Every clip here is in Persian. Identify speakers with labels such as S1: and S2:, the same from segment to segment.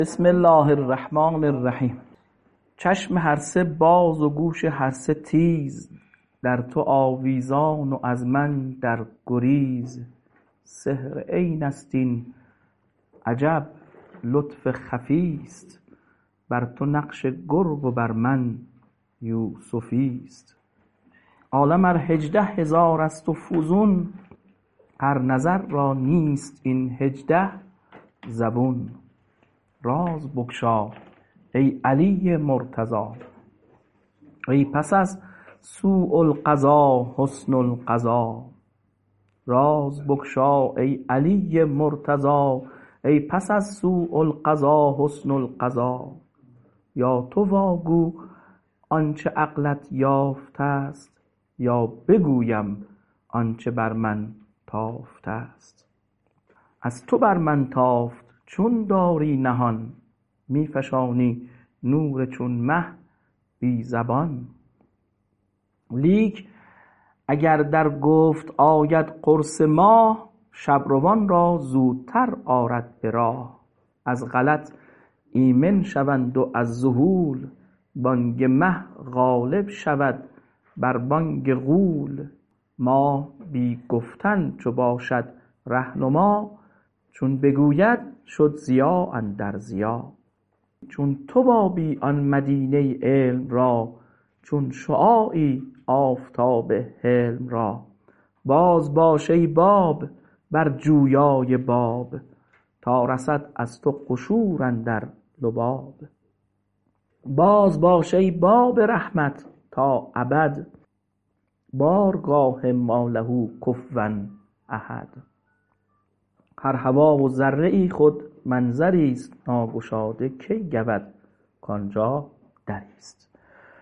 S1: بسم الله الرحمن الرحیم. چشم هر سه باز و گوش هر سه تیز، در تو آویزان و از من در گریز. سحر عین است این عجب لطف خفیست، بر تو نقش گرگ و بر من یوسفیست. عالم ار 18,000 است و فزون، هر نظر را نیست این 18 زبون. راز بگشا ای علی مرتضی، ای پس از سوء القضا حسن القضا. راز بگشا ای علی مرتضی، ای پس از سوء القضا حسن القضا. یا تو واگو آنچه عقلت یافته است، یا بگویم آنچه بر من تافته است. از تو بر من تافت چون داری نهان، می فشانی نور چون مه بی زبان. لیک اگر در گفت آید قرص ماه، شبروان را زودتر آرد به راه. از غلط ایمن شوند و از ذهول، بانگ مه غالب شود بر بانگ غول. ماه بی گفتن چو باشد رهنما، چون بگوید شد ضیا اندر ضیا. چون تو بابی آن مدینه علم را، چون شعاعی آفتاب حلم را. باز باش ای باب بر جویای باب، تا رسد از تو قشور اندر لباب. باز باش ای باب رحمت تا ابد، بارگاه ما له کفوا احد. هر هوا و ذره ای خود منظری است، ناگشاده کی گود کانجا دری است.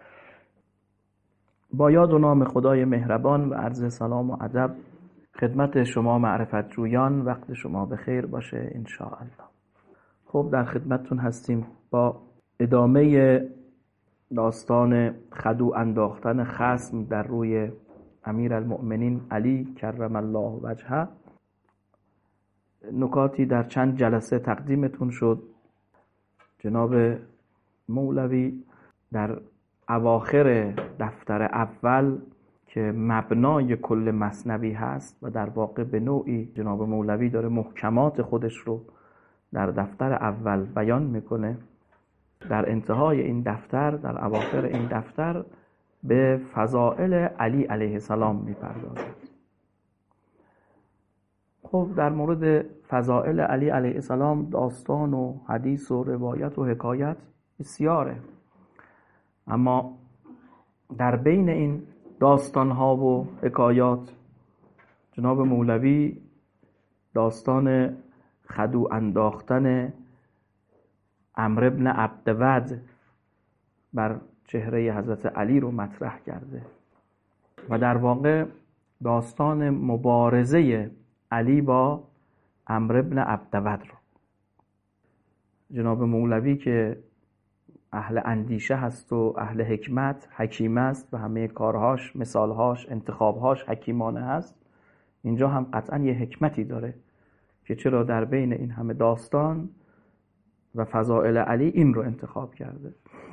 S1: با یاد و نام خدای مهربان و عرض سلام و ادب خدمت شما معرفت جویان، وقت شما بخیر باشه ان شاء الله. خب در خدمتتون هستیم با ادامه داستان خدو انداختن خصم در روی امیرالمؤمنین علی کرم الله وجهه. نکاتی در چند جلسه تقدیمتون شد. جناب مولوی در اواخر دفتر اول که مبنای کل مثنوی هست و در واقع به نوعی جناب مولوی داره محکمات خودش رو در دفتر اول بیان میکنه، در انتهای این دفتر، در اواخر این دفتر به فضائل علی علیه السلام میپردازد. خب در مورد فضائل علی علیه السلام داستان و حدیث و روایت و حکایت بسیاره، اما در بین این داستان ها و حکایات جناب مولوی داستان خدو انداختن عمرو بن عبدود بر چهره حضرت علی رو مطرح کرده و در واقع داستان مبارزه علی با عمرو بن عبدود رو. جناب مولوی که اهل اندیشه هست و اهل حکمت، حکیم است و همه کارهاش، مثالهاش، انتخابهاش حکیمانه هست، اینجا هم قطعا یه حکمتی داره که چرا در بین این همه داستان و فضائل علی این رو انتخاب کرده.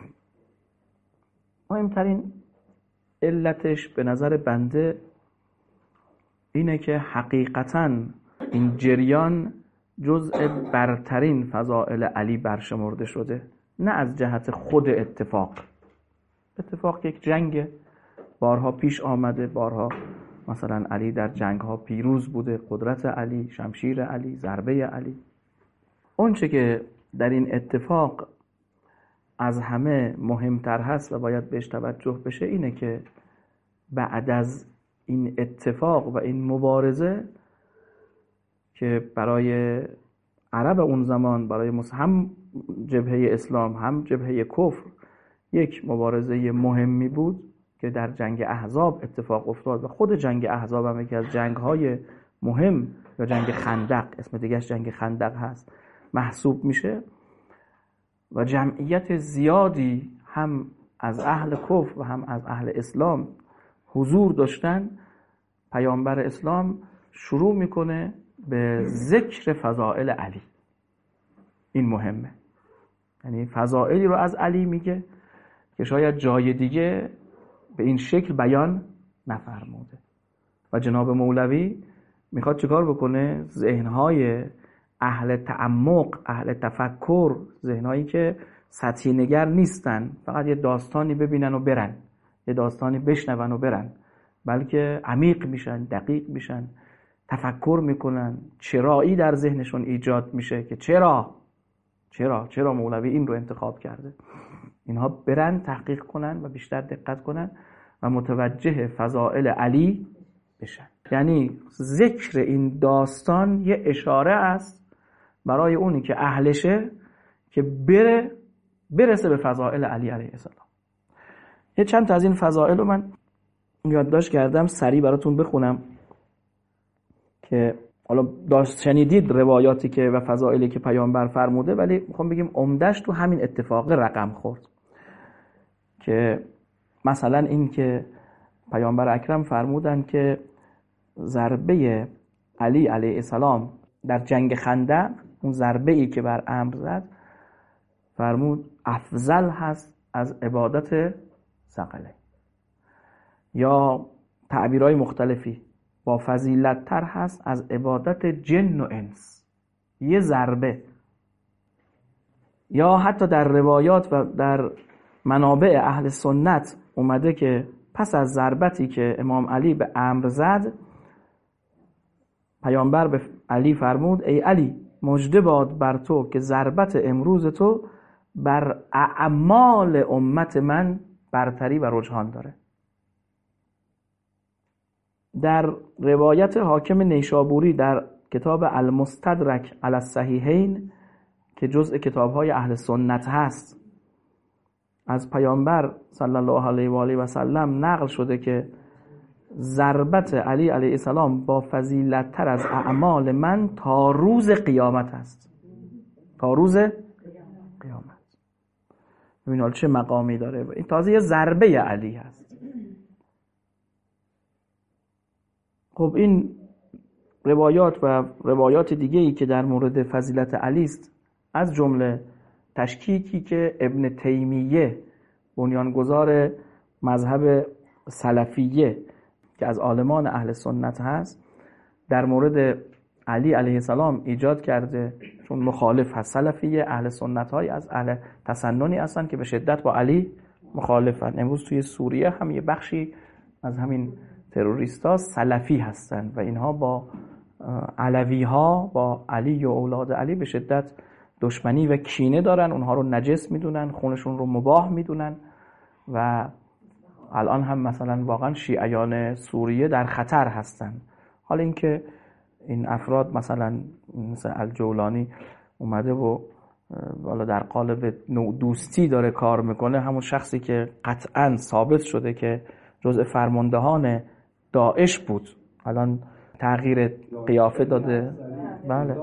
S1: مهمترین علتش به نظر بنده اینه که حقیقتاً این جریان جزء برترین فضائل علی برشمرده شده، نه از جهت خود اتفاق یک جنگ بارها پیش آمده، بارها مثلا علی در جنگ ها پیروز بوده، قدرت علی، شمشیر علی، ضربه علی. اون چه که در این اتفاق از همه مهمتر هست و باید بهش توجه بشه اینه که بعد از این اتفاق و این مبارزه که برای عرب اون زمان، برای هم جبهه اسلام هم جبهه کفر یک مبارزه مهمی بود که در جنگ احزاب اتفاق افتاد و خود جنگ احزاب هم یکی از جنگ‌های مهم یا جنگ خندق، اسم دیگه‌اش جنگ خندق هست، محسوب میشه و جمعیت زیادی هم از اهل کفر و هم از اهل اسلام حضور داشتن. پیامبر اسلام شروع میکنه به ذکر فضائل علی. این مهمه. یعنی فضائلی رو از علی میگه که شاید جای دیگه به این شکل بیان نفرموده. و جناب مولوی میخواد چیکار بکنه؟ ذهنهای اهل تعمق، اهل تفکر، ذهنهایی که سطحی نگر نیستن، فقط یه داستانی ببینن و برن، یه داستانی بشنون و برن، بلکه عمیق میشن، دقیق میشن، تفکر میکنن، چرایی در ذهنشون ایجاد میشه که چرا مولوی این رو انتخاب کرده. اینها برن تحقیق کنن و بیشتر دقت کنن و متوجه فضائل علی بشن. یعنی ذکر این داستان یه اشاره است برای اونی که اهلشه که برسه به فضائل علی علیه السلام. یه چند تا از این فضائل رو من یادداشت کردم، سریع براتون بخونم که حالا شنیدید روایاتی که و فضائلی که پیامبر فرموده، ولی میخوام بگیم عمده‌اش تو همین اتفاق رقم خورد. که مثلا این که پیامبر اکرم فرمودن که ضربه علی علیه السلام در جنگ خندق، اون ضربه ای که بر عمرو زد، فرمود افضل هست از عبادت ثقله. یا تعبیرهای مختلفی، با فضیلت تر هست از عبادت جن و انس، یه ضربه. یا حتی در روایات و در منابع اهل سنت اومده که پس از ضربتی که امام علی به عمرو زد، پیامبر به علی فرمود ای علی، مژده باد بر تو که ضربت امروز تو بر اعمال امت من برتری و رجحان داره. در روایت حاکم نیشابوری در کتاب المستدرک علی الصحیحین که جزء کتاب‌های اهل سنت هست، از پیامبر صلی الله علیه و آله و سلم نقل شده که ضربت علی علیه السلام با فضیلت تر از اعمال من تا روز قیامت است. تا روز قیامت. ببین حالا چه مقامی داره. این تازه یه ضربه علی هست. خب این روایات و روایات دیگه‌ای که در مورد فضیلت علی است، از جمله تشکیکی که ابن تیمیه بنیانگذار مذهب سلفیه که از عالمان اهل سنت هست، در مورد علی علیه السلام ایجاد کرده، چون مخالف هست. سلفیه اهل سنت های از اهل تسننی هستن که به شدت با علی مخالفن. امروز توی سوریه هم یه بخشی از همین تروریستا سلفی هستن و اینها با علوی ها، با علی و اولاد علی به شدت دشمنی و کینه دارن، اونها رو نجس میدونن، خونشون رو مباح میدونن و الان هم مثلا واقعا شیعیان سوریه در خطر هستن. حالا اینکه این افراد مثلا مثل الجولانی اومده و والا در قالب دوستی داره کار میکنه، همون شخصی که قطعا ثابت شده که جزء فرماندهان داعش بود، الان تغییر قیافه داده. بله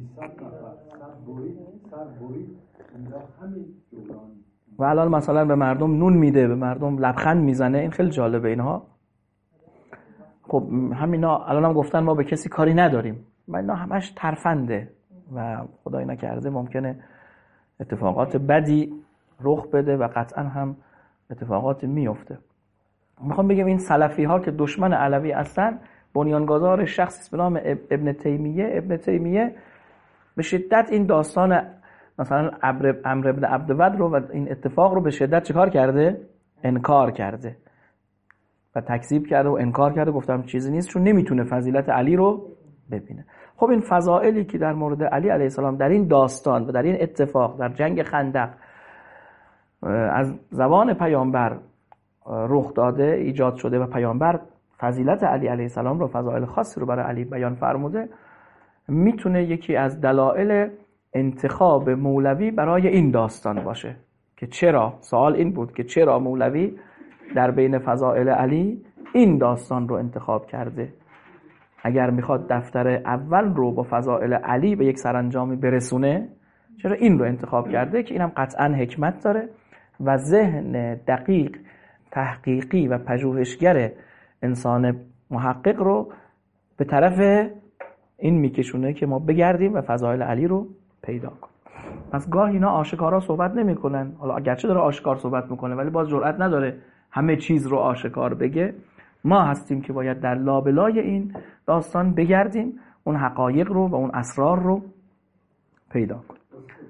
S1: و الان مثلا به مردم نون میده، به مردم لبخند میزنه. این خیلی جالبه اینها. خب همینا الان هم گفتن ما به کسی کاری نداریم و اینا همش ترفنده و خدای نکرده ممکنه اتفاقات بدی رخ بده و قطعا هم اتفاقات میفته. میخوام بگم این سلفی ها که دشمن علوی هستن، بنیانگذار شخصی به نام ابن تیمیه به شدت این داستان مثلا عمرو بن عبدود رو و این اتفاق رو به شدت چیکار کرده؟ انکار کرده و تکذیب کرده و انکار کرده، گفتم چیزی نیست، چون نمیتونه فضیلت علی رو ببینه. خب این فضائلی که در مورد علی علیه السلام در این داستان و در این اتفاق در جنگ خندق از زبان پیامبر رخ داده، ایجاد شده و پیامبر فضیلت علی علیه السلام رو، فضائل خاصی رو برای علی بیان فرموده، میتونه یکی از دلایل انتخاب مولوی برای این داستان باشه که چرا، سوال این بود که چرا مولوی در بین فضائل علی این داستان رو انتخاب کرده. اگر میخواد دفتر اول رو با فضائل علی به یک سرانجامی برسونه، چرا این رو انتخاب کرده که اینم قطعا حکمت داره و ذهن دقیق تحقیقی و پژوهشگر انسان محقق رو به طرف این میکشونه که ما بگردیم و فضائل علی رو پیدا کنیم. پس گاه اینا آشکارا صحبت نمیکنن، حالا اگرچه داره آشکار صحبت میکنه ولی باز جرئت نداره همه چیز رو آشکار بگه. ما هستیم که باید در لابلای این داستان بگردیم، اون حقایق رو و اون اسرار رو پیدا کنیم.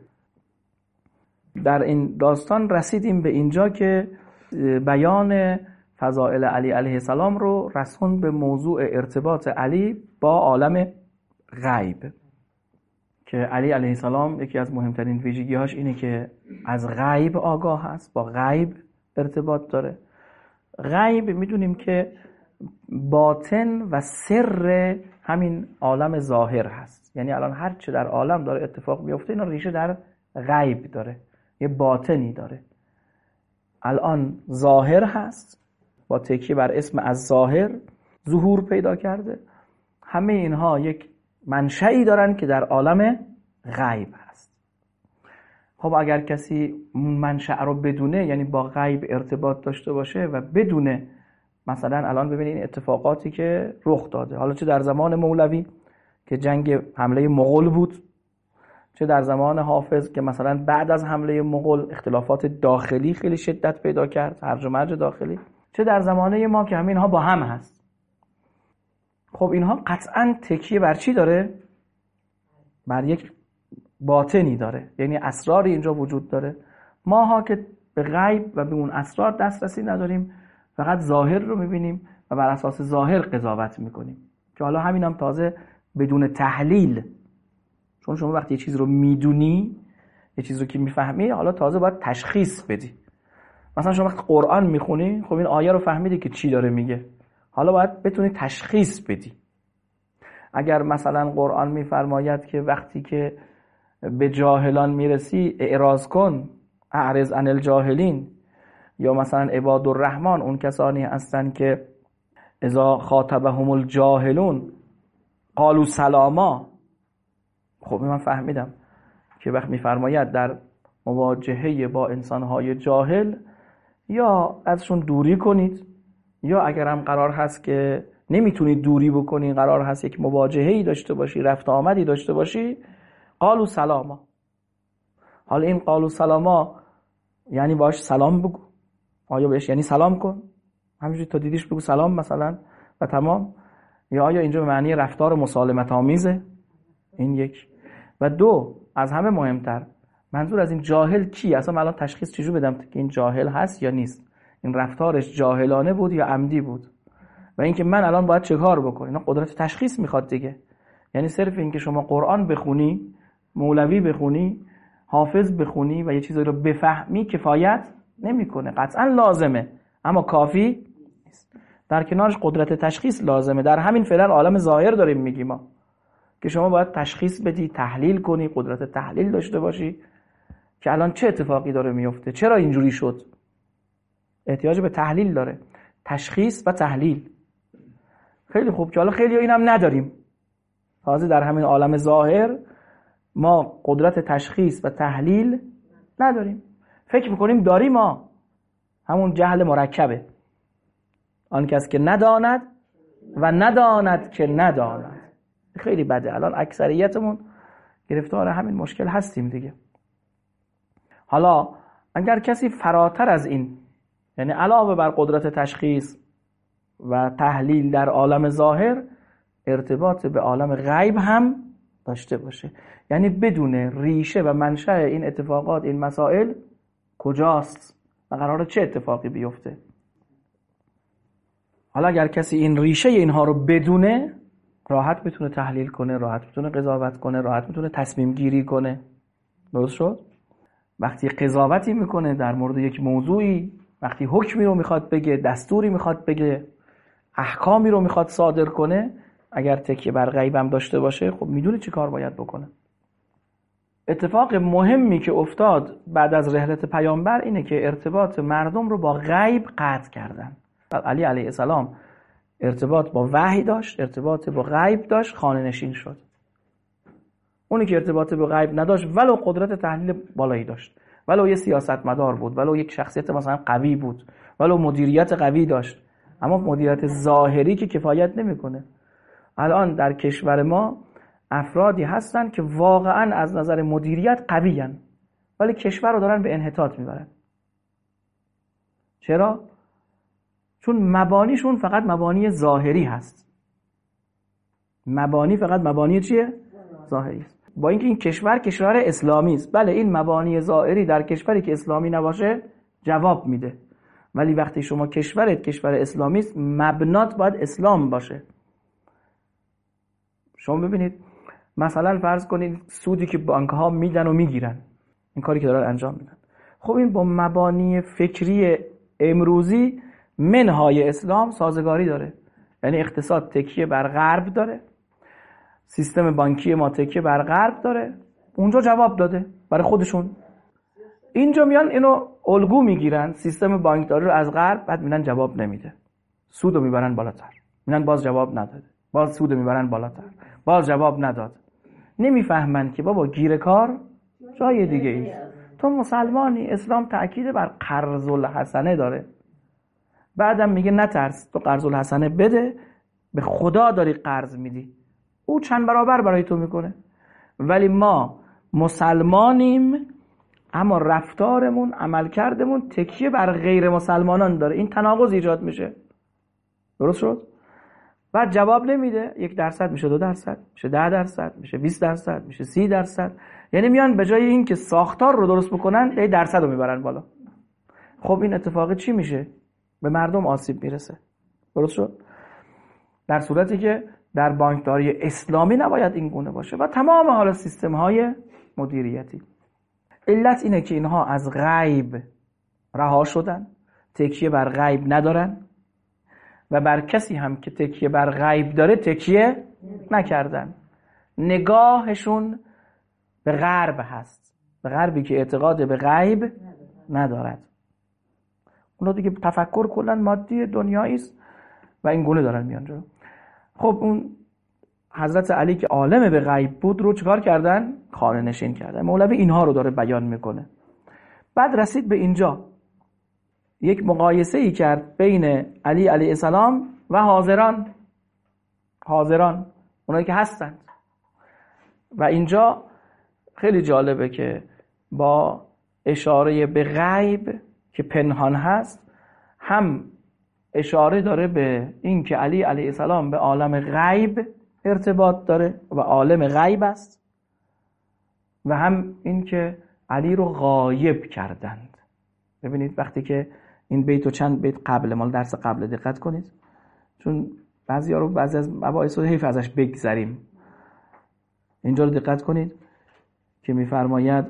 S1: در این داستان رسیدیم به اینجا که بیان فضائل علی علیه السلام رو رسون به موضوع ارتباط علی با عالم غیب، که علی علیه السلام یکی از مهمترین ویژگی‌هاش اینه که از غیب آگاه است، با غیب ارتباط داره. غیب میدونیم که باطن و سر همین عالم ظاهر هست، یعنی الان هر چه در عالم داره اتفاق میفته اینا ریشه در غیب داره، یه باطنی داره. الان ظاهر هست، با تکیه بر اسم از ظاهر ظهور پیدا کرده. همه اینها یک منشئی دارن که در عالم غیب هست. خب اگر کسی منشأ رو بدونه، یعنی با غیب ارتباط داشته باشه و بدونه، مثلا الان ببینید این اتفاقاتی که رخ داده، حالا چه در زمان مولوی که جنگ حمله مغول بود، چه در زمان حافظ که مثلا بعد از حمله مغول اختلافات داخلی خیلی شدت پیدا کرد، هرج و مرج داخلی، چه در زمانه ما که همین ها با هم هست. خب اینها قطعاً تکیه بر چی داره؟ بر یک باطنی داره، یعنی اسراری اینجا وجود داره. ماها که به غیب و به اون اسرار دسترسی نداریم، فقط ظاهر رو میبینیم و بر اساس ظاهر قضاوت میکنیم، که حالا همین هم تازه بدون تحلیل. چون شما وقتی یه چیز رو میدونی، یه چیز رو که میفهمی، حالا تازه باید تشخیص بدی. مثلا شما وقتی قرآن میخونی، خب این آیه رو فهمیدی که چی داره میگه، حالا باید بتونی تشخیص بدی. اگر مثلا قرآن میفرماید که وقتی که به جاهلان میرسی اعراض کن، اعرض عن الجاهلین، یا مثلا عباد الرحمن اون کسانی هستن که اذا خاطبهم الجاهلون قالوا سلاما. خب من فهمیدم که وقت میفرماید در مواجهه با انسانهای جاهل یا ازشون دوری کنید، یا اگر هم قرار هست که نمیتونید دوری بکنید، قرار هست یک مواجهه‌ای داشته باشی، رفت آمدی داشته باشی، قالوا سلاما. حالا این قالوا سلاما یعنی باش سلام بگو، آیا بهش یعنی سلام کن، همینجوری تا دیدیش بگو سلام مثلا و تمام، یا آیا اینجا به معنی رفتار مسالمت آمیزه؟ این یک. و دو، از همه مهمتر، منظور از این جاهل کی؟ اصلا من الان تشخیص چجور بدم که این جاهل هست یا نیست؟ این رفتارش جاهلانه بود یا عمدی بود؟ و اینکه من الان باید چه کار بکنم؟ اینا قدرت تشخیص میخواد دیگه. یعنی صرف اینکه شما قرآن بخونی، مولوی بخونی، حافظ بخونی و یه چیزایی رو بفهمی کفایت نمیکنه. قطعا لازمه اما کافی نیست. در کنارش قدرت تشخیص لازمه. در همین فعلا عالم ظاهر داریم میگیم ما، که شما باید تشخیص بدی، تحلیل کنی، قدرت تحلیل داشته باشی که الان چه اتفاقی داره میفته، چرا اینجوری شد. احتیاج به تحلیل داره، تشخیص و تحلیل. خیلی خوب که حالا خیلی اینم نداریم. تازه در همین عالم ظاهر ما قدرت تشخیص و تحلیل نداریم. فکر میکنیم داریم. ما همون جهل مرکبه، آن کس که نداند و نداند که نداند. خیلی بده. الان اکثریتمون گرفتار همین مشکل هستیم دیگه. حالا اگر کسی فراتر از این، یعنی علاوه بر قدرت تشخیص و تحلیل در عالم ظاهر، ارتباط به عالم غیب هم داشته باشه، یعنی بدون ریشه و منشأ این اتفاقات، این مسائل کجاست و قراره چه اتفاقی بیفته. حالا اگر کسی این ریشه اینها رو بدونه، راحت میتونه تحلیل کنه، راحت میتونه قضاوت کنه، راحت میتونه تصمیم گیری کنه. درست شد؟ وقتی قضاوتی میکنه در مورد یک موضوعی، وقتی حکمی رو میخواد بگه، دستوری میخواد بگه، احکامی رو میخواد صادر کنه، اگر تکیه بر غیب هم داشته باشه، خب میدونه چی کار باید بکنه. اتفاق مهمی که افتاد بعد از رحلت پیامبر اینه که ارتباط مردم رو با غیب قطع کردن. علی علیه السلام ارتباط با وحی داشت، ارتباط با غیب داشت، خانه نشین شد. اونی که ارتباط با غیب نداشت، ولو قدرت تحلیل بالایی داشت، ولو یه سیاستمدار بود، ولو یک شخصیت مثلا قوی بود، ولو مدیریت قوی داشت، اما مدیریت ظاهری که کفایت نمیکنه. الان در کشور ما افرادی هستن که واقعا از نظر مدیریت قوی هستن، ولی کشور رو دارن به انحطاط میبرن. چرا؟ چون مبانیشون فقط مبانی ظاهری هست. مبانی فقط مبانی چیه؟ ظاهری است. با اینکه این کشور اسلامی است، بله این مبانی ظاهری در کشوری که اسلامی نباشه جواب میده، ولی وقتی شما کشور اسلامی است، مبنات باید اسلام باشه. شما ببینید مثلا فرض کنید سودی که بانک ها میدن و میگیرن، این کاری که دارن انجام میدن، خب این با مبانی فکری امروزی منهای اسلام سازگاری داره. یعنی اقتصاد تکیه بر غرب داره، سیستم بانکی ما تکیه بر غرب داره، اونجا جواب داده برای خودشون. اینجا میان اینو الگو میگیرن، سیستم بانکداری رو از غرب، بعد میبینن جواب نمیده، سودو میبرن بالاتر، میبینن باز جواب نداده، باز سودو میبرن بالاتر، باز جواب نداد. نمیفهمن که بابا گیر کار جای دیگه ایست. تو مسلمانی، اسلام تأکید بر قرض الحسنه داره. بعدم میگه نترس، تو قرض الحسنه بده، به خدا داری قرض میدی، او چند برابر برای تو میکنه. ولی ما مسلمانیم اما رفتارمون، عملکردمون تکیه بر غیر مسلمانان داره. این تناقض ایجاد میشه. درست شد؟ بعد جواب نمیده، 1% میشه 2%، میشه 10%، میشه 20%، میشه 30%. یعنی میان به جای این که ساختار رو درست بکنن، یه درصد رو میبرن بالا. خب این اتفاق چی میشه؟ به مردم آسیب میرسه. درست شد؟ در صورتی که در بانکداری اسلامی نباید این گونه باشه و تمام حالا سیستم های مدیریتی. علت اینه که اینها از غیب رها شدن، تکیه بر غیب ندارن و بر کسی هم که تکیه بر غیب داره تکیه نکردن. نگاهشون به غرب هست، به غربی که اعتقاد به غیب ندارد. اونا دیگه تفکر کلا مادی دنیایی است و این گونه دارن میان جلو. خب اون حضرت علی که عالم به غیب بود رو چکار کردن؟ خانه نشین کردن. مولوی اینها رو داره بیان میکنه. بعد رسید به اینجا، یک مقایسه ای کرد بین علی علیه السلام و حاضران اونایی که هستند. و اینجا خیلی جالبه که با اشاره به غیب که پنهان هست، هم اشاره داره به این که علی علیه السلام به عالم غیب ارتباط داره و عالم غیب است، و هم این که علی رو غایب کردند. ببینید وقتی که این بیت و چند بیت قبل، مال درس قبل دقت کنید، چون بعضی از مباحث رو حیف ازش بگذریم. اینجا رو دقت کنید که میفرماید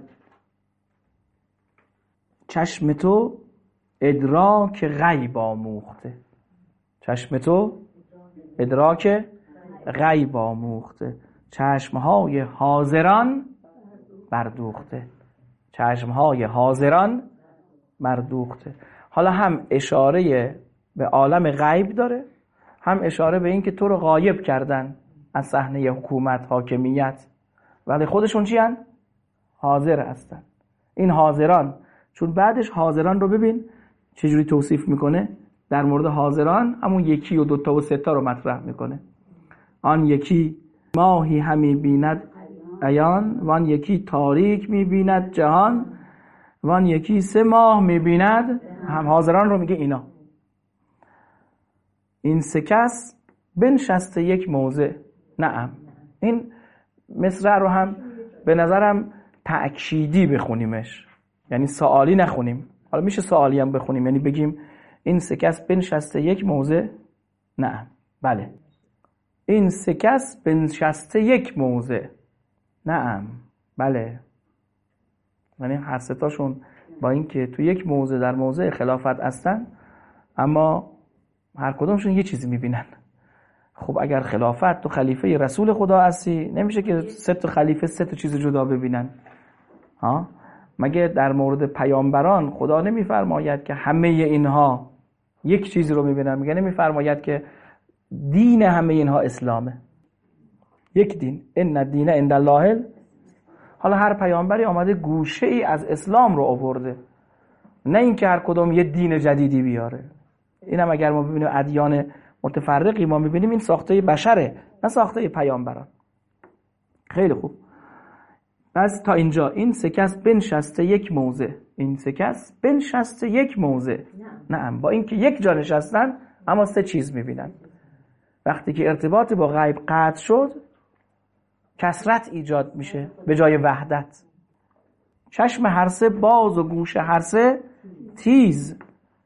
S1: چشم تو ادراک غیب آموخته، چشم تو ادراک غیب آموخته، چشمهای حاضران بردوخته، چشمهای حاضران بردوخته. حالا هم اشاره به عالم غیب داره، هم اشاره به این که تو رو غایب کردن از صحنه حکومت، حاکمیت، ولی خودشون چی هن؟ حاضر هستن. این حاضران، چون بعدش حاضران رو ببین چجوری توصیف میکنه. در مورد حاضران همون 1 و 2 و 3 رو مطرح میکنه. آن یکی ماهی همی بیند عیان، وان یکی تاریک میبیند جهان، وان یکی 3 ماه میبیند. هم حاضران رو میگه اینا. این 3 کس بنشسته یک موضع. نعم. این مصرع رو هم به نظرم تأکیدی بخونیمش، یعنی سوالی نخونیم. حالا میشه سوالی هم بخونیم، یعنی بگیم این 3 کس بنشسته یک موضع. نعم، بله. این 3 کس بنشسته یک موضع. نعم، بله. یعنی هر 3 تاشون با اینکه تو یک موضع در موضع خلافت هستن، اما هر کدومشون یه چیزی میبینن. خب اگر خلافت تو خلیفه رسول خدا هستی، نمیشه که 3 تا خلیفه 3 تا چیز جدا ببینن. ها؟ مگه در مورد پیامبران خدا نمیفرماید که همه اینها یک چیز رو میبینن؟ میگه نمیفرماید که دین همه اینها اسلامه، یک دین، ان الدین عند الله. حالا هر پیامبری آمده گوشه ای از اسلام رو آورده، نه اینکه هر کدوم یه دین جدیدی بیاره. اینم اگر ما ببینیم ادیان متفرقی ما میبینیم، این ساخته بشره، نه ساخته پیامبران. خیلی خوب. پس تا اینجا این سه کس بنشسته یک موضع، این سه کس بنشسته یک موضع. نعم، با اینکه یک جا نشستن اما سه چیز میبینن. وقتی که ارتباط با غیب قطع شد کثرت ایجاد میشه به جای وحدت. چشم هر سه باز و گوش هر سه تیز.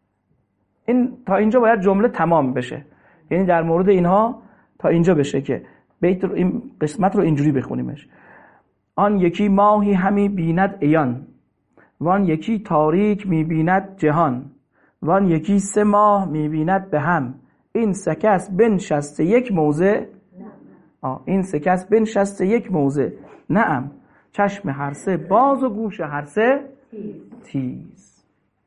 S1: این تا اینجا باید جمله تمام بشه، یعنی در مورد اینها تا اینجا بشه که بیت رو، این قسمت رو اینجوری بخونیمش: آن یکی ماهی همی بیند عیان، وان یکی تاریک میبیند جهان، وان یکی 3 ماه میبیند به هم، این سه کس بنشسته یک موضع. این سه کس بنشسته یک موضع. نعم، چشم هر سه باز و گوش هر سه تیز.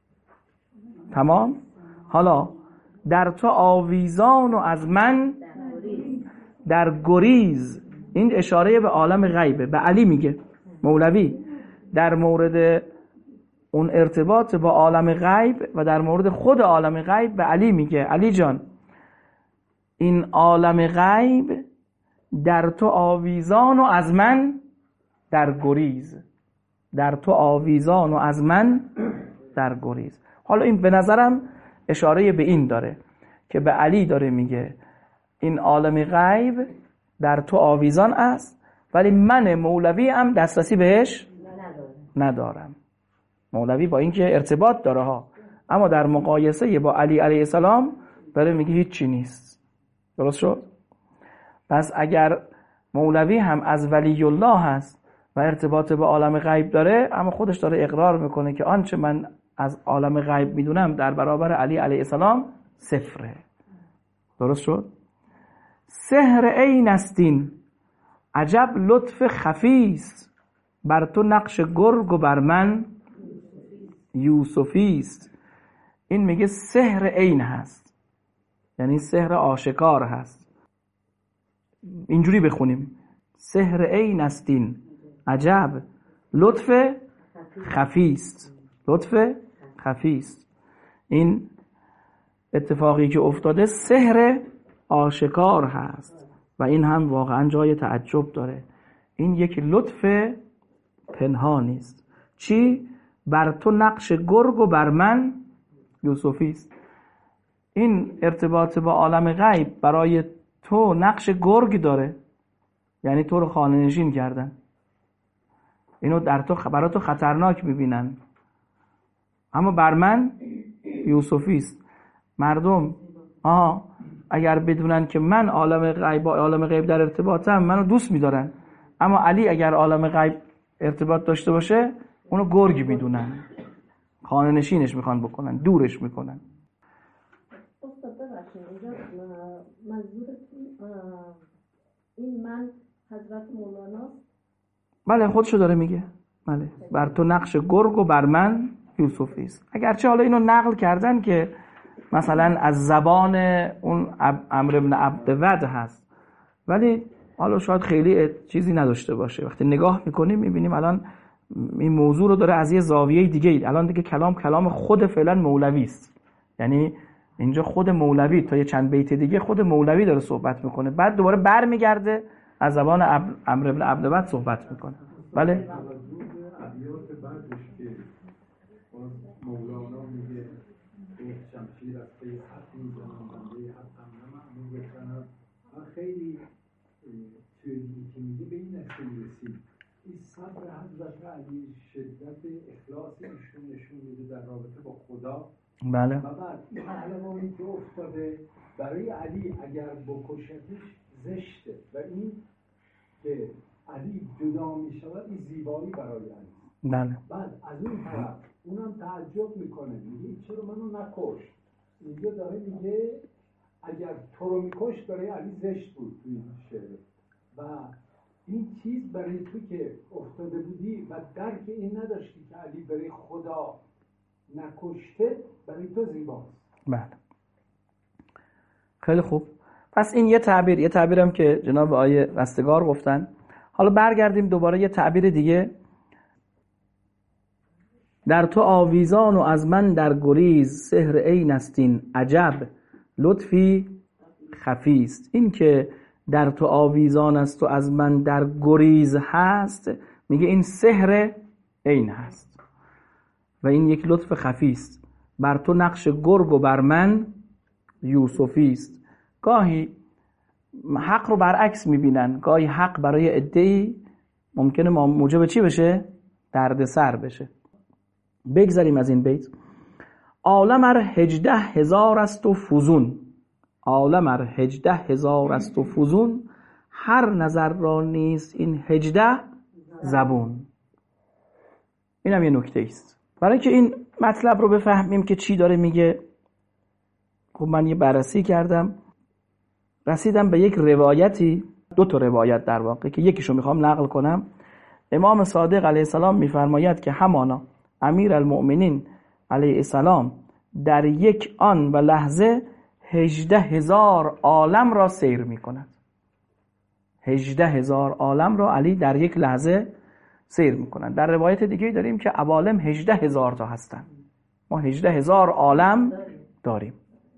S1: تمام؟ حالا در تو آویزان و از من در گریز. این اشاره به عالم غیبه، به علی میگه مولوی در مورد اون ارتباط با عالم غیب و در مورد خود عالم غیب به علی میگه: علی جان، این عالم غیب در تو آویزان و از من در گریز. در تو آویزان و از من در گریز. حالا این به نظرم اشاره به این داره که به علی داره میگه این عالم غیب در تو آویزان است، ولی من مولوی هم دسترسی بهش ندارم. مولوی با اینکه ارتباط داره ها، اما در مقایسه با علی علیه السلام برای میگه هیچی نیست. درست شد؟ پس اگر مولوی هم از ولی الله هست و ارتباط با عالم غیب داره، اما خودش داره اقرار میکنه که آنچه من از عالم غیب میدونم در برابر علی علیه السلام صفره. درست شد؟ سحر عین استین عجب لطف خفیست، بر تو نقش گرگ و بر من یوسفیست. این میگه سحر عین هست، یعنی سحر آشکار هست. اینجوری بخونیم: سحر عین استین عجب لطف خفیست. لطف خفیست. این اتفاقی که افتاده سحر آشکار هست و این هم واقعا جای تعجب داره. این یک لطف پنهانی است. چی؟ بر تو نقش گرگ و بر من یوسفیست. این ارتباط با عالم غیب برای تو نقش گرگ داره، یعنی تو رو خانه نشین کردن. اینو برای تو خطرناک میبینن، اما بر من یوسفیست. مردم اگر بدونن که من با عالم غیب در ارتباطم، منو دوست میدارن، اما علی اگر عالم غیب ارتباط داشته باشه اونو گرگ میدونن، خانه نشینش میخوان بکنن، دورش میکنن.
S2: استاد ببخشید، اینجا منظورتون این من حضرت مولانا؟
S1: بله، خودشو داره میگه. بله، بر تو نقش گرگ و بر من یوسفیست. اگرچه حالا اینو نقل کردن که مثلا از زبان اون عمرو بن عبدود هست، ولی حالا شاید خیلی چیزی نداشته باشه. وقتی نگاه میکنیم میبینیم الان این موضوع رو داره از یه زاویه دیگه، الان دیگه کلام خود فعلا مولوی است. یعنی اینجا خود مولوی تا یه چند بیت دیگه خود مولوی داره صحبت میکنه، بعد دوباره برمیگرده از زبان عمرو بن عبدود صحبت میکنه. بله،
S3: مولانا میگه شمشیر از پی حق میزنم، بنده حق هم نمعمون بکنم. و خیلی توی که میگه به این نکته میرسیم، این صبر حضرت علی، شدت اخلاص ایشون نشون میده در رابطه با خدا.
S1: بله.
S3: و بعد این پهلوانی که افتاده برای علی اگر بکشتش زشته، و این که علی جدا میشود این زیبایی برای علی.
S1: بله.
S3: بعد از اون طرف اونم تعجب میکنه، میگه چرا منو نکش؟ اینجا داره میگه اگر تو رو میکش برای علی زشت بود توی این شعر. و این چیز برای تو که افتاده بودی و درک این نداشتی که علی برای خدا نکشته، برای تو زیباست.
S1: بله، خیلی خوب. پس این یه تعبیرم که جناب آیه رستگار گفتن. حالا برگردیم دوباره یه تعبیر دیگه: در تو آویزان و از من در گریز، سحر عین استین عجب لطفی خفیست. این که در تو آویزان است و از من در گریز هست، میگه این سحر عین هست و این یک لطف خفی است. بر تو نقش گرگ و بر من یوسفی است. گاهی حق رو برعکس میبینن، گاهی حق برای عده‌ای ممکنه موجب چی بشه؟ دردسر بشه. بگذاریم از این بیت. عالم ار 18,000 است و فزون، عالم ار 18,000 است و فزون، هر نظر را نیست این 18 زبون. این هم یه نکته است. برای که این مطلب رو بفهمیم که چی داره میگه، خب من یه بررسی کردم، رسیدم به یک روایتی، 2 تا روایت در واقع، که یکیشو میخوام نقل کنم. امام صادق علیه السلام میفرماید که همانا امیر المؤمنین علیه السلام در یک آن و لحظه 18,000 عالم را سیر میکند. 18,000 عالم را علی در یک لحظه سیر میکنند. در روایت دیگه داریم که عوالم 18,000 تا هستند. ما 18,000 عالم داریم.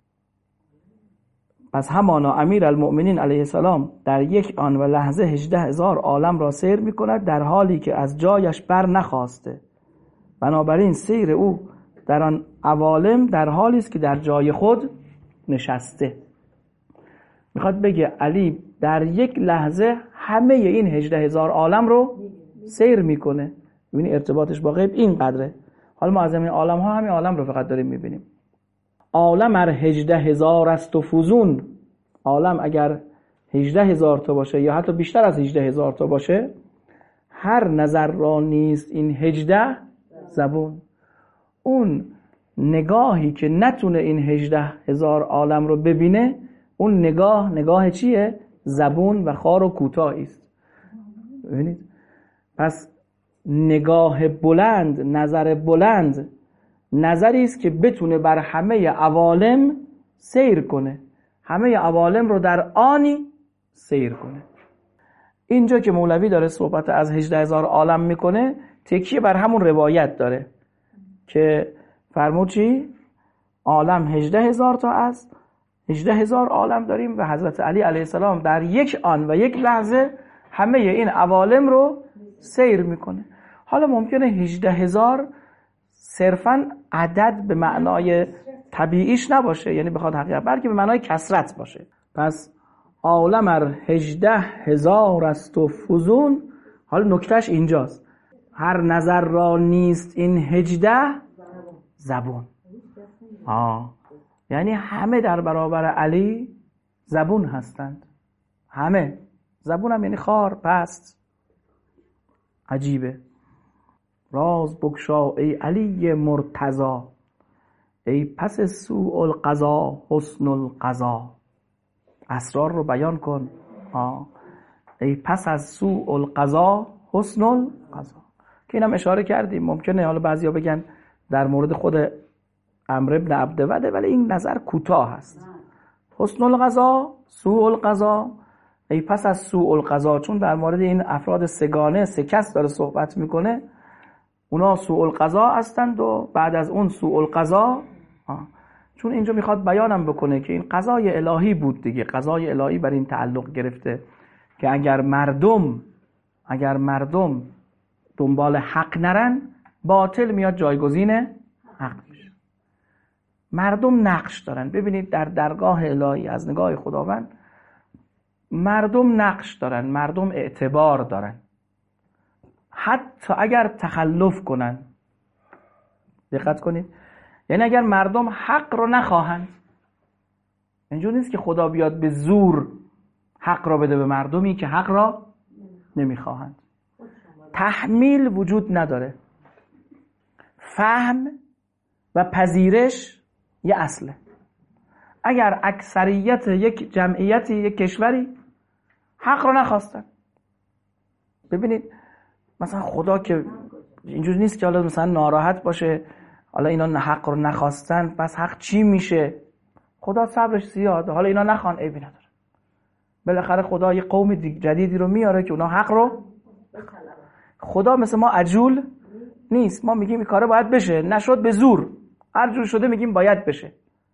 S1: پس همانا امیر المؤمنین علیه السلام در یک آن و لحظه 18,000 عالم را سیر میکند در حالی که از جایش بر نخاسته. بنابراین سیر او در آن عوالم در حالی است که در جای خود نشسته. میخواد بگه علی در یک لحظه همه این 18,000 عالم رو سیر میکنه. ببینی ارتباطش با غیب این قدره. حالا ما از این عالم ها همین عالم رو فقط داریم میبینیم. عالم ار 18,000 است و فزون، عالم اگر 18,000 تا باشه یا حتی بیشتر از 18,000 تا باشه، هر نظر را نیست این 18 زبون. اون نگاهی که نتونه این 18,000 عالم رو ببینه، اون نگاه چیه؟ زبون و خار و کوتاهی است. ببینید، پس نگاه بلند، نظر بلند، نظری است که بتونه بر همه عوالم سیر کنه، همه عوالم رو در آنی سیر کنه. اینجا که مولوی داره صحبت از 18,000 عالم میکنه، تکیه بر همون روایت داره که فرمود چی؟ عالم 18,000 تا است، 18,000 عالم داریم و حضرت علی علیه السلام در یک آن و یک لحظه همه این عوالم رو سیر میکنه. حالا ممکنه 18,000 صرفاً عدد به معنای طبیعیش نباشه، یعنی بخواد حقیقت، بلکه به معنای کثرت باشه. پس عالم ار 18,000 است و فزون، حالا نکتهش اینجاست، هر نظر را نیست این 18 زبون. یعنی همه در برابر علی زبون هستند، همه. زبون هم یعنی خار، پست. عجیبه. راز بگشا ای علی مرتضی، ای پس سوء القضا حسن القضا. اسرار رو بیان کن. ای پس از سوء القضا حسن القضا. که اینم اشاره کردیم. ممکنه حالا بعضیا بگن در مورد خود عمرو بن عبدوده، ولی این نظر کوتاه هست. حسن القضا، سوء القضا، ای پس از سوء القضا، چون در مورد این افراد سگانه، 3 کس داره صحبت میکنه. اونا سوء القضا هستند و بعد از اون سوء القضا. چون اینجا میخواد بیانم بکنه که این قضای الهی بود دیگه. قضای الهی بر این تعلق گرفته که اگر مردم دنبال حق نرن، باطل میاد جایگزین حق میشه. مردم نقش دارن. ببینید در درگاه الهی از نگاه خداوند مردم نقش دارن، مردم اعتبار دارن، حتی اگر تخلف کنن. دقت کنید، یعنی اگر مردم حق رو نخواهند، اینجور نیست که خدا بیاد به زور حق را بده به مردمی که حق را نمیخواهند. تحمیل وجود نداره. فهم و پذیرش یه اصله. اگر اکثریت یک جمعیتی، یک کشوری حق رو نخواستن، ببینید مثلا خدا که اینجور نیست که حالا مثلا ناراحت باشه، حالا اینا حق رو نخواستن پس حق چی میشه؟ خدا صبرش زیاده، حالا اینا نخوان عیبی نداره. بالاخره خدا یه قوم جدیدی رو میاره که اونا حق رو. خدا مثل ما عجول نیست. ما میگیم این کاره باید بشه، نشد به زور، هر جور شده میگیم باید بشه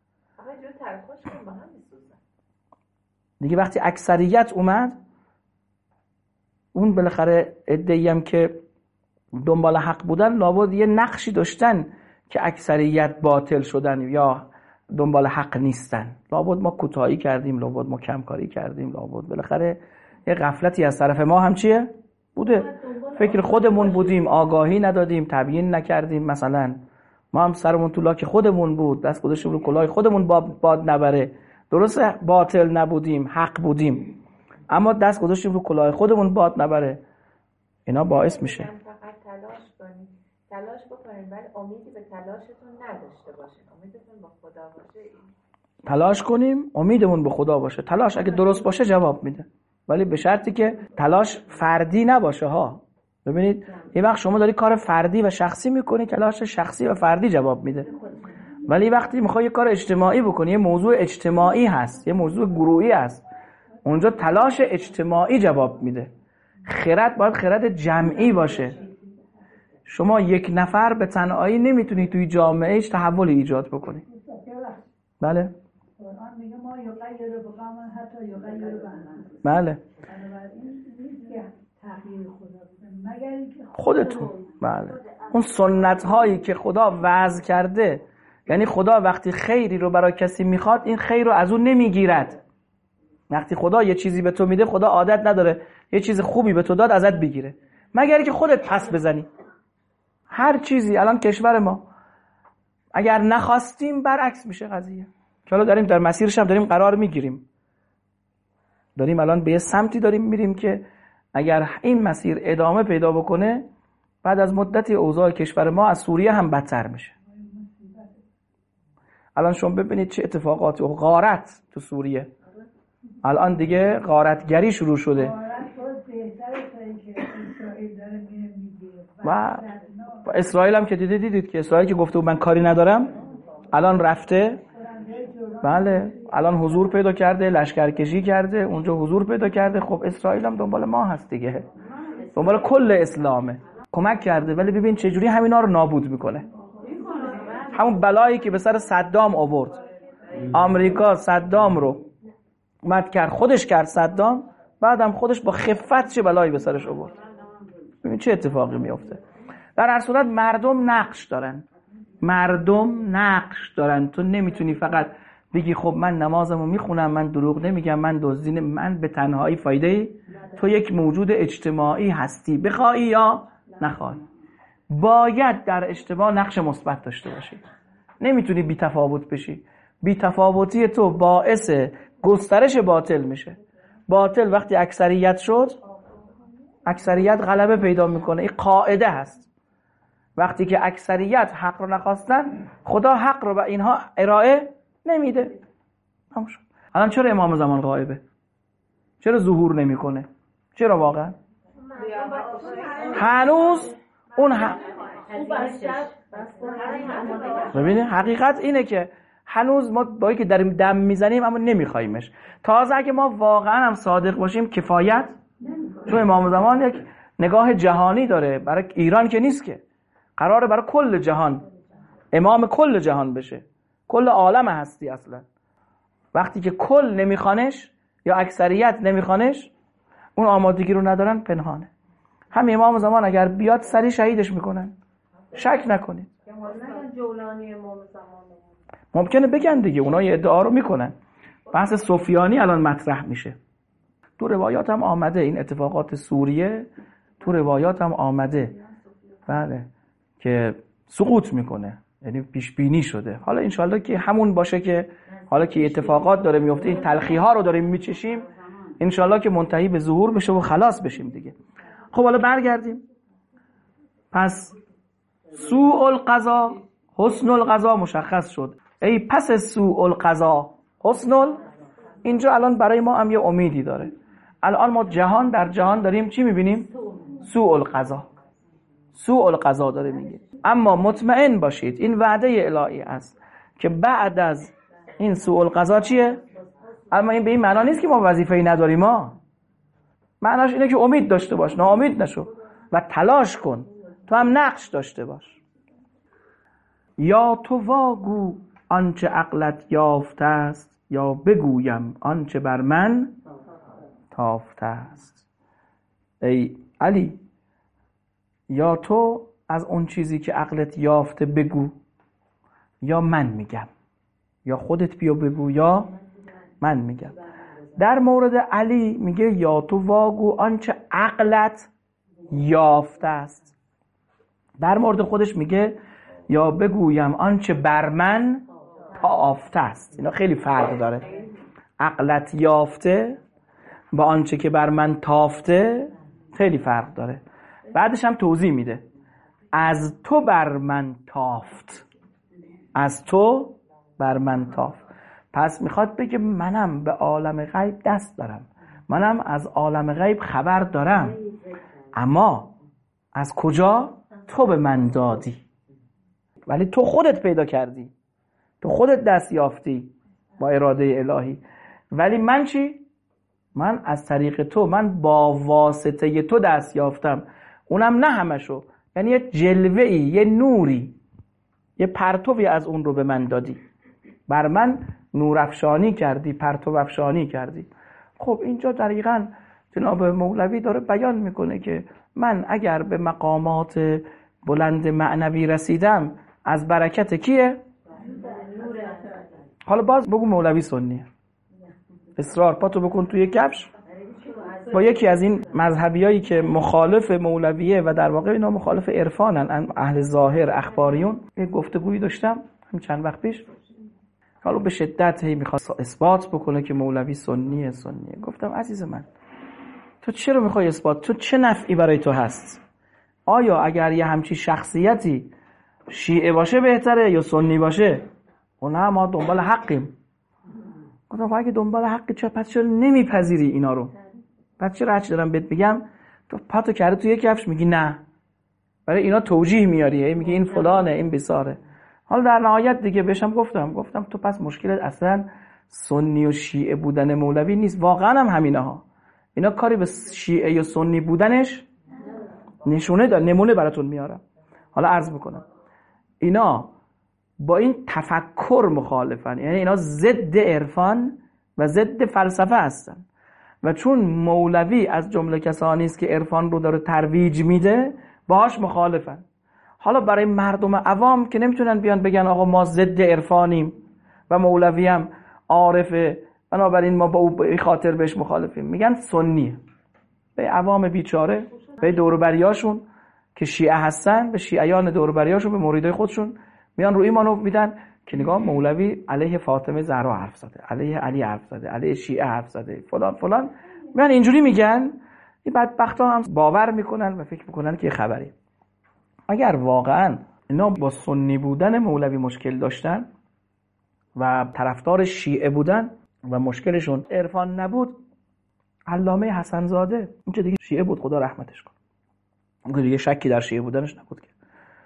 S1: دیگه. وقتی اکثریت اومد، اون بالاخره عده‌ای هم که دنبال حق بودن لابد یه نقشی داشتن که اکثریت باطل شدن یا دنبال حق نیستن. لابد ما کوتاهی کردیم، لابد ما کمکاری کردیم، لابد بالاخره یه غفلتی از طرف ما هم چیه؟ بوده. فکر خودمون بودیم، آگاهی ندادیم، تبیین نکردیم. مثلا ما هم سرمون تو لاک خودمون بود، دست گذاشتیم رو کلاه خودمون باد نبره. درسته باطل نبودیم، حق بودیم، اما دست گذاشتیم رو کلاه خودمون باد نبره. اینا باعث میشه
S4: فقط تلاش بکنین ولی امیدی به تلاشتون نداشته باشین. امیدتون به خدا باشه.
S1: تلاش کنیم، امیدمون به خدا باشه. تلاش اگه درست باشه جواب میده، ولی به شرطی که تلاش فردی نباشه ها. ببینید یه وقت شما داری کار فردی و شخصی میکنی، تلاش شخصی و فردی جواب میده. ولی وقتی میخوای یه کار اجتماعی بکنی، یه موضوع اجتماعی هست، یه موضوع گروهی هست، اونجا تلاش اجتماعی جواب میده. خرد باید خرد جمعی باشه. شما یک نفر به تنهایی نمیتونی توی جامعه هیچ تحولی ایجاد بکنی. بله بله خودتون. بله اون سنت هایی که خدا وضع کرده، یعنی خدا وقتی خیری رو برای کسی میخواد این خیر رو از اون نمیگیرد. وقتی خدا یه چیزی به تو میده، خدا عادت نداره یه چیز خوبی به تو داد ازت بگیره، مگر که خودت پس بزنی. هر چیزی الان کشور ما اگر نخواستیم برعکس میشه قضیه. که حالا داریم در مسیرش هم داریم قرار میگیریم، داریم الان به یه سمتی داریم میریم که اگر این مسیر ادامه پیدا بکنه، بعد از مدتی اوضاع کشور ما از سوریه هم بدتر میشه. الان شما ببینید چه اتفاقاتی و غارت تو سوریه. الان دیگه غارتگری شروع شده و اسرائیل هم که دیدید که اسرائیل که گفته بود من کاری ندارم، الان رفته. بله الان حضور پیدا کرده، لشکرکشی کرده، اونجا حضور پیدا کرده. خب اسرائیل هم دنبال ما هست دیگه، دنبال کل اسلامه. کمک کرده ولی ببین چجوری همینا رو نابود میکنه. همون بلایی که به سر صدام آورد، آمریکا صدام رو اومد کرد، خودش کرد صدام، بعدم خودش با خفت چه بلایی به سرش آورد. ببین چه اتفاقی میفته. در هر صورت مردم نقش دارن، مردم نقش دارن. تو نمیتونی فقط بگی خب من نمازمو میخونم، من دروغ نمیگم، من دزدی من به تنهایی فایده ای. تو یک موجود اجتماعی هستی، بخوای یا نخوای باید در اجتماع نقش مثبت داشته باشی. نمیتونی بی تفاوت بشی. بی تفاوتی تو باعث گسترش باطل میشه. باطل وقتی اکثریت شد، اکثریت غلبه پیدا میکنه. این قاعده هست. وقتی که اکثریت حق رو نخواستن، خدا حق رو به اینها ارائه نمیده. الان چرا امام زمان غایبه؟ چرا ظهور نمیکنه؟ چرا واقعا؟ هنوز اون ببینید حقیقت اینه که هنوز ما با اینکه داریم دم میزنیم اما نمیخوایمش. تازه اگه ما واقعا هم صادق باشیم کفایت، چون امام زمان یک نگاه جهانی داره، برای ایران که نیست، که قراره برای کل جهان امام کل جهان بشه، کل عالم هستی. اصلا وقتی که کل نمیخوانش یا اکثریت نمیخوانش، اون آمادگی رو ندارن، پنهانه. هم امام زمان اگر بیاد سری شهیدش میکنن، شک نکنید. ممکنه بگن دیگه، اونا یه ادعا رو میکنن. بحث سفیانی الان مطرح میشه. تو روایات هم آمده این اتفاقات سوریه، تو روایات هم آمده بله که سقوط میکنه، یعنی پیش بینی شده. حالا انشالله که همون باشه که حالا که اتفاقات داره میفته، این تلخی ها رو داریم میچشیم، انشالله که منتهی به ظهور بشه و خلاص بشیم دیگه. خب حالا برگردیم. پس سوء القضا حسن القضا مشخص شد. ای پس سوء القضا حسن اینجا الان برای ما هم یه امیدی داره. الان ما در جهان داریم چی میبینیم؟ سوء القضا. سوء القضا داره میگه. اما مطمئن باشید این وعده الهی است که بعد از این سوء القضا چیه؟ اما این به این معنا نیست که ما وظیفه‌ای نداریم. ما معناش اینه که امید داشته باش، ناامید نشو و تلاش کن. تو هم نقش داشته باش. یا تو واگو آنچه عقلت یافته است، یا بگویم آنچه بر من تافته است. ای علی، یا تو از اون چیزی که عقلت یافته بگو، یا من میگم، یا خودت بیا بگو یا من میگم. در مورد علی میگه یا تو واگو آنچه عقلت یافته است. در مورد خودش میگه یا بگویم آنچه بر من تافته است. اینا خیلی فرق داره. عقلت یافته با آنچه که بر من تافته خیلی فرق داره. بعدش هم توضیح میده از تو بر من تافت، از تو بر من تافت. پس میخواد بگه منم به عالم غیب دست دارم، منم از عالم غیب خبر دارم، اما از کجا؟ تو به من دادی، ولی تو خودت پیدا کردی، تو خودت دست یافتی با اراده الهی. ولی من چی؟ من از طریق تو، من با واسطه تو دست یافتم، اونم نه همشو، یعنی یه جلوه‌ای، یه نوری، یه پرتوی از اون رو به من دادی، بر من نورافشانی کردی، پرتو افشانی کردی. خب اینجا دقیقاً جناب مولوی داره بیان میکنه که من اگر به مقامات بلند معنوی رسیدم از برکت کیه؟ حالا باز بگو مولوی سنیه، اصرار پاتو بکن توی کفش با یکی از این مذهبیایی که مخالف مولویه و در واقع اینا مخالف عرفانن، اهل ظاهر، اخباریون. یک گفتگویی داشتم همین چند وقت پیش، حالا به شدت میخواست اثبات بکنه که مولوی سنیه. گفتم عزیز من، تو چرا میخوای اثبات؟ تو چه نفعی برای تو هست؟ آیا اگر یه همچی شخصیتی شیعه باشه بهتره یا سنی باشه؟ نه، ما دنبال حقیم. گفتم اگه دنبال حقی پس چرا نمیپذیری اینا رو؟ پس چرا هرچی دارم بهت میگم تو پاتو کرده توی کفش میگی نه؟ برای اینا توجیه میاری، میگی این فلانه، این بساره. حالا در نهایت دیگه بهشم گفتم تو پس مشکلت اصلا سنی و شیعه بودن مولوی نیست، واقعا هم همینها. اینا کاری به شیعه یا سنی بودنش نشونه داره، نمونه براتون میارم. حالا عرض میکنم اینا با این تفکر مخالفن، یعنی اینا ضد عرفان و ضد فلسفه هستن و چون مولوی از جمله کسانی است که عرفان رو داره ترویج میده باهاش مخالفن. حالا برای مردم عوام که نمیتونن بیان بگن آقا ما ضد عرفانیم و مولوی هم عارفه بنابراین ما با او به خاطر بهش مخالفیم، میگن سنیه. به عوام بیچاره، به دور و بریاشون که شیعه هستن، به شیعیان دور و بریاشون، به مریدای خودشون میان روی ایمانو میدن که نگاه مولوی علیه فاطمه زهرا حرف زده، علیه علی حرف زده، علیه شیعه حرف زده، فلان فلان. میان اینجوری میگن، این بدبختا هم باور میکنن و فکر میکنن که خبری. اگر واقعا اینا با سنی بودن مولوی مشکل داشتن و طرفدار شیعه بودن و مشکلشون عرفان نبود، علامه حسن زاده اون که دیگه شیعه بود، خدا رحمتش کنه، اون که دیگه شکی در شیعه بودنش نبود که.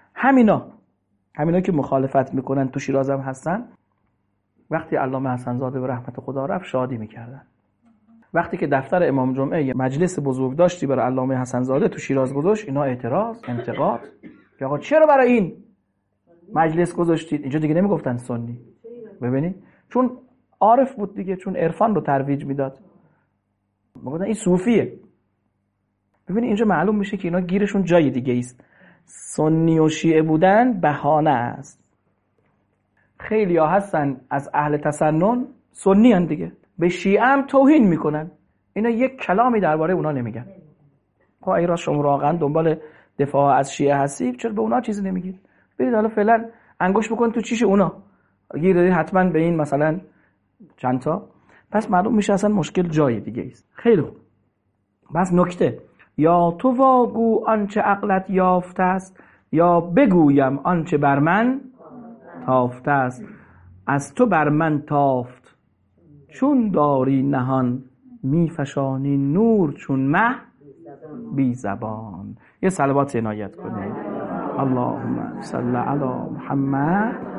S1: همینا که مخالفت میکنن تو شیراز هم هستن، وقتی علامه حسن زاده به رحمت خدا رفت شادی میکردن. وقتی که دفتر امام جمعه یه مجلس بزرگ داشتی برای علامه حسن زاده تو شیراز گذاشت، اینا اعتراض، انتقاد که آقا چرا برای این مجلس گذاشتید؟ اینجا دیگه نمیگفتن سنی، ببینید چون عارف بود دیگه، چون عرفان رو ترویج میداد، میگفتن این صوفیه. ببینید اینجا معلوم میشه که اینا گیرشون جای دیگه است. سنی و شیعه بودن بهانه است. خیلی ها هستن از اهل تسنن سنی هن دیگه، به شیعه هم توهین میکنن، اینا یک کلامی درباره اونا نمیگن. خب اگه راست شما واقعا دنبال دفاع از شیعه هستید چرا به اونا چیزی نمیگید؟ برید حالا فعلا انگوش بکن تو چیش اونا، گیر دادید حتما به این مثلا چند تا، پس معلوم میشه اصلا مشکل جای دیگه است. خیلی خوب. بس نکته، یا تو واگو آنچه عقلت یافته است، یا بگویم آنچه بر من تافته است. از تو بر من تافت چون داری نهان، میفشانی نور چون مه بی زبان. یه صلوات عنایت کنید. اللهم صل علی محمد